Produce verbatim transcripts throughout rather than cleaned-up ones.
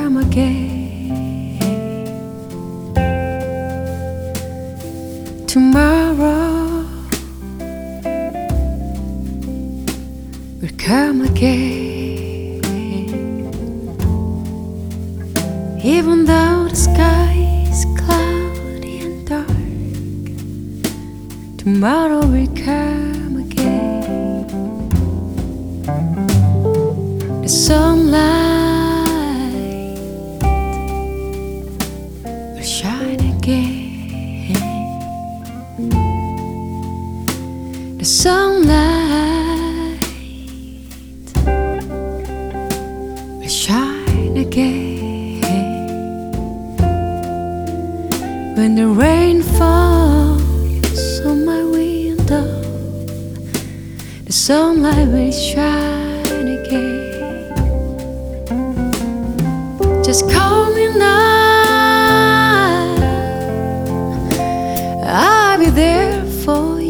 come again. Tomorrow will come again, even though the sky is cloudy and dark. Tomorrow will come again. The sunlight will shine again. The sunlight will shine again. When the rain falls on my window, the sunlight will shine again. Just call me now, I'll be there for you.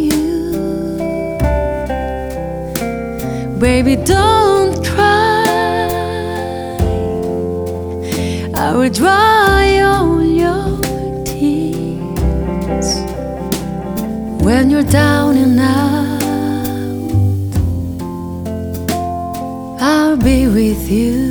Baby, don't cry, I will dry all your tears. When you're down and out, I'll be with you.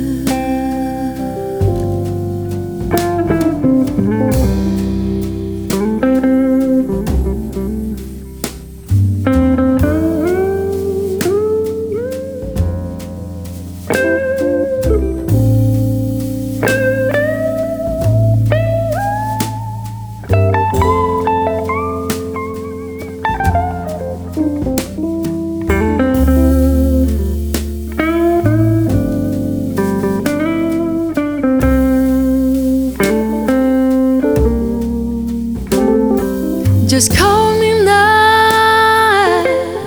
Just call me now,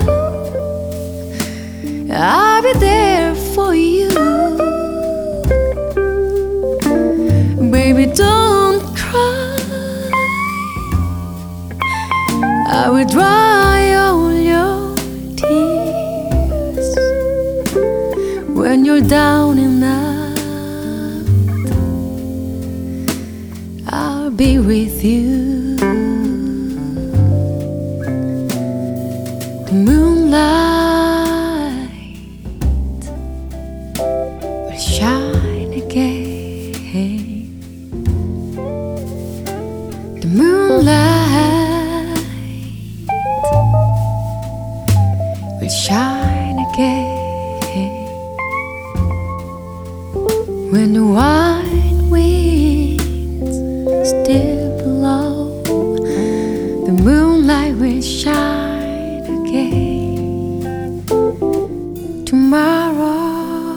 I'll be there for you. Baby, don't cry, I will dry all your tears. When you're down and out, I'll be with you. The moonlight will shine again. The moonlight will shine again. When the white winds still blow, the moonlight will shine. Tomorrow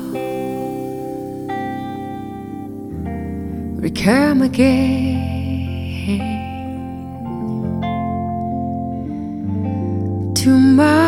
will come again. Tomorrow